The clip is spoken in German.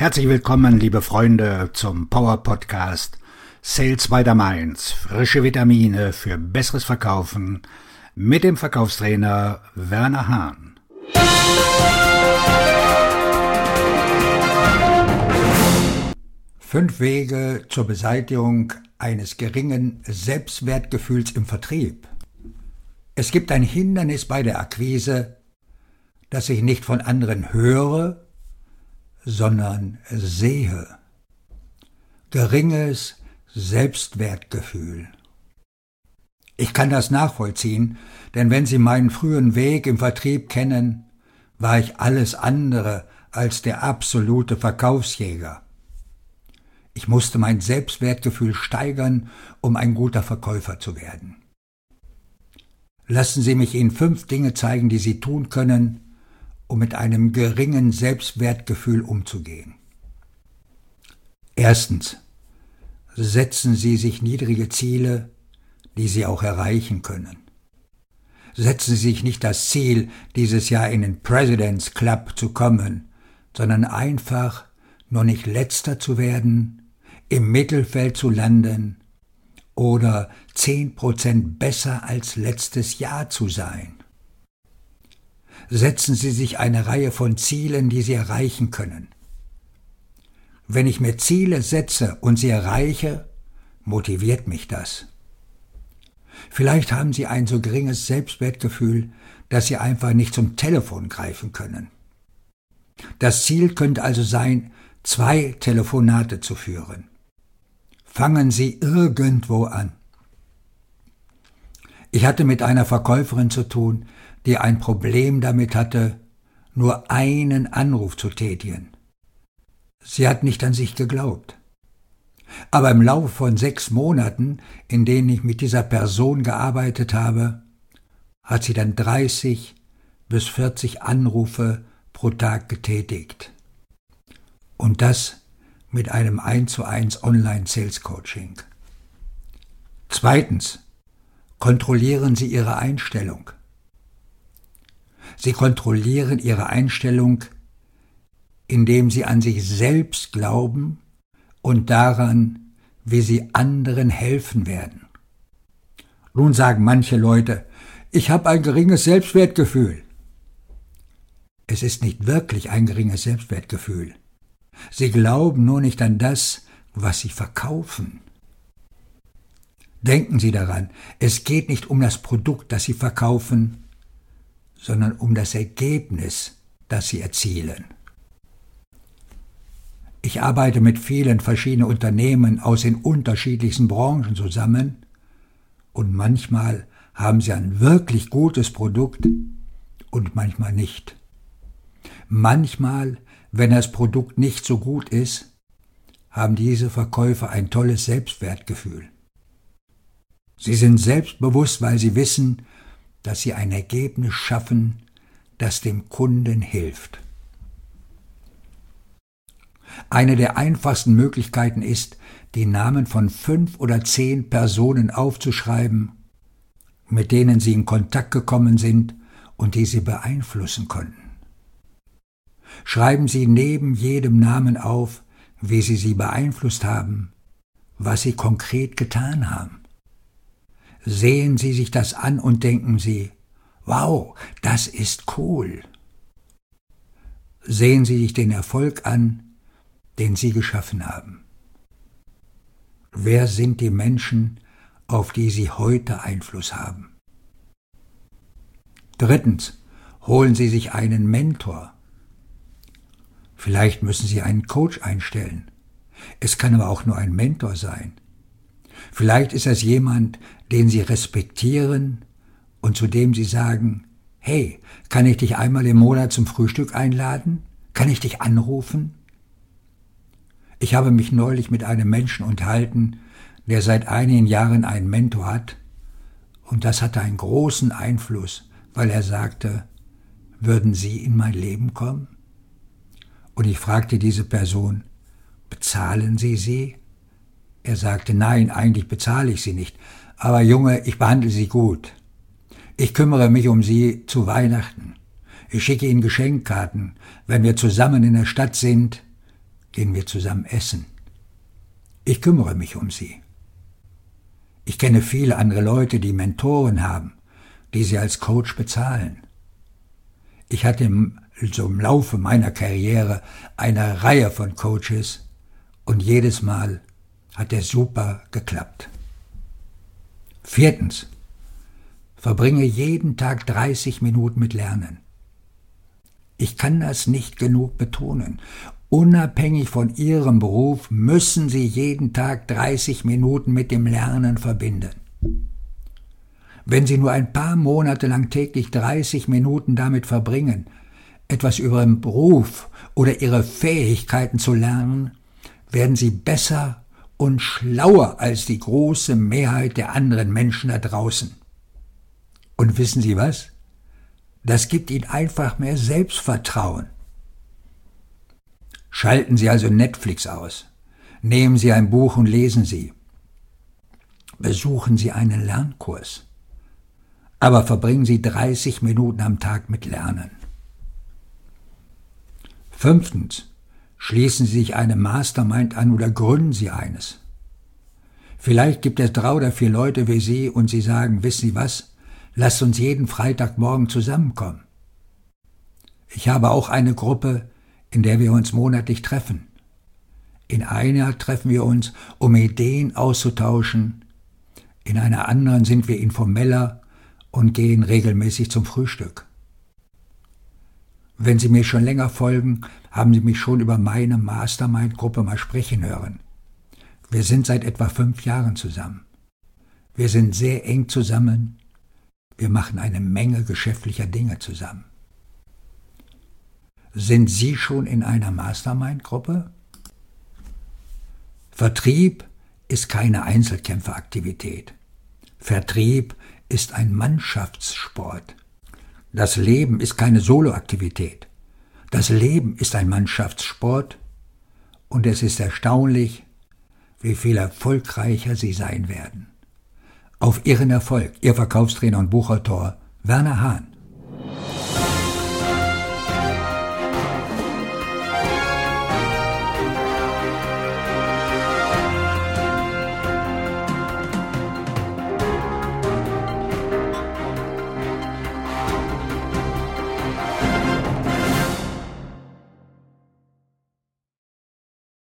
Herzlich willkommen, liebe Freunde, zum Power Podcast Sales by the Mainz. Frische Vitamine für besseres Verkaufen mit dem Verkaufstrainer Werner Hahn. Fünf Wege zur Beseitigung eines geringen Selbstwertgefühls im Vertrieb. Es gibt ein Hindernis bei der Akquise, das ich nicht von anderen höre, sondern sehe. Geringes Selbstwertgefühl. Ich kann das nachvollziehen, denn wenn Sie meinen frühen Weg im Vertrieb kennen, war ich alles andere als der absolute Verkaufsjäger. Ich musste mein Selbstwertgefühl steigern, um ein guter Verkäufer zu werden. Lassen Sie mich Ihnen 5 Dinge zeigen, die Sie tun können, um mit einem geringen Selbstwertgefühl umzugehen. Erstens. Setzen Sie sich niedrige Ziele, die Sie auch erreichen können. Setzen Sie sich nicht das Ziel, dieses Jahr in den President's Club zu kommen, sondern einfach nur nicht Letzter zu werden, im Mittelfeld zu landen oder 10% besser als letztes Jahr zu sein. Setzen Sie sich eine Reihe von Zielen, die Sie erreichen können. Wenn ich mir Ziele setze und sie erreiche, motiviert mich das. Vielleicht haben Sie ein so geringes Selbstwertgefühl, dass Sie einfach nicht zum Telefon greifen können. Das Ziel könnte also sein, 2 Telefonate zu führen. Fangen Sie irgendwo an. Ich hatte mit einer Verkäuferin zu tun, die ein Problem damit hatte, nur einen Anruf zu tätigen. Sie hat nicht an sich geglaubt. Aber im Laufe von 6 Monaten, in denen ich mit dieser Person gearbeitet habe, hat sie dann 30 bis 40 Anrufe pro Tag getätigt. Und das mit einem 1:1 Online-Sales-Coaching. Zweitens. Kontrollieren Sie Ihre Einstellung. Sie kontrollieren Ihre Einstellung, indem Sie an sich selbst glauben und daran, wie Sie anderen helfen werden. Nun sagen manche Leute, ich habe ein geringes Selbstwertgefühl. Es ist nicht wirklich ein geringes Selbstwertgefühl. Sie glauben nur nicht an das, was Sie verkaufen. Denken Sie daran, es geht nicht um das Produkt, das Sie verkaufen, sondern um das Ergebnis, das Sie erzielen. Ich arbeite mit vielen verschiedenen Unternehmen aus den unterschiedlichsten Branchen zusammen und manchmal haben sie ein wirklich gutes Produkt und manchmal nicht. Manchmal, wenn das Produkt nicht so gut ist, haben diese Verkäufer ein tolles Selbstwertgefühl. Sie sind selbstbewusst, weil sie wissen, dass sie ein Ergebnis schaffen, das dem Kunden hilft. Eine der einfachsten Möglichkeiten ist, die Namen von 5 oder 10 Personen aufzuschreiben, mit denen Sie in Kontakt gekommen sind und die Sie beeinflussen konnten. Schreiben Sie neben jedem Namen auf, wie Sie beeinflusst haben, was Sie konkret getan haben. Sehen Sie sich das an und denken Sie, wow, das ist cool. Sehen Sie sich den Erfolg an, den Sie geschaffen haben. Wer sind die Menschen, auf die Sie heute Einfluss haben? Drittens, holen Sie sich einen Mentor. Vielleicht müssen Sie einen Coach einstellen. Es kann aber auch nur ein Mentor sein. Vielleicht ist es jemand, den Sie respektieren und zu dem Sie sagen, hey, kann ich dich einmal im Monat zum Frühstück einladen? Kann ich dich anrufen? Ich habe mich neulich mit einem Menschen unterhalten, der seit einigen Jahren einen Mentor hat, und das hatte einen großen Einfluss, weil er sagte, würden Sie in mein Leben kommen? Und ich fragte diese Person, bezahlen Sie sie? Er sagte, nein, eigentlich bezahle ich sie nicht, aber Junge, ich behandle Sie gut. Ich kümmere mich um Sie zu Weihnachten. Ich schicke Ihnen Geschenkkarten, wenn wir zusammen in der Stadt sind. gehen wir zusammen essen. Ich kümmere mich um sie. Ich kenne viele andere Leute, die Mentoren haben, die sie als Coach bezahlen. Ich hatte im Laufe meiner Karriere eine Reihe von Coaches und jedes Mal hat er super geklappt. 4. Verbringe jeden Tag 30 Minuten mit Lernen. Ich kann das nicht genug betonen. Unabhängig von Ihrem Beruf müssen Sie jeden Tag 30 Minuten mit dem Lernen verbinden. Wenn Sie nur ein paar Monate lang täglich 30 Minuten damit verbringen, etwas über Ihren Beruf oder Ihre Fähigkeiten zu lernen, werden Sie besser und schlauer als die große Mehrheit der anderen Menschen da draußen. Und wissen Sie was? Das gibt Ihnen einfach mehr Selbstvertrauen. Schalten Sie also Netflix aus. Nehmen Sie ein Buch und lesen Sie. Besuchen Sie einen Lernkurs. Aber verbringen Sie 30 Minuten am Tag mit Lernen. 5. Schließen Sie sich einem Mastermind an oder gründen Sie eines. Vielleicht gibt es 3 oder 4 Leute wie Sie und Sie sagen, wissen Sie was, lasst uns jeden Freitagmorgen zusammenkommen. Ich habe auch eine Gruppe, in der wir uns monatlich treffen. In einer treffen wir uns, um Ideen auszutauschen, in einer anderen sind wir informeller und gehen regelmäßig zum Frühstück. Wenn Sie mir schon länger folgen, haben Sie mich schon über meine Mastermind-Gruppe mal sprechen hören. Wir sind seit etwa 5 Jahren zusammen. Wir sind sehr eng zusammen. Wir machen eine Menge geschäftlicher Dinge zusammen. Sind Sie schon in einer Mastermind-Gruppe? Vertrieb ist keine Einzelkämpferaktivität. Vertrieb ist ein Mannschaftssport. Das Leben ist keine Soloaktivität. Das Leben ist ein Mannschaftssport und es ist erstaunlich, wie viel erfolgreicher Sie sein werden. Auf Ihren Erfolg, Ihr Verkaufstrainer und Buchautor Werner Hahn.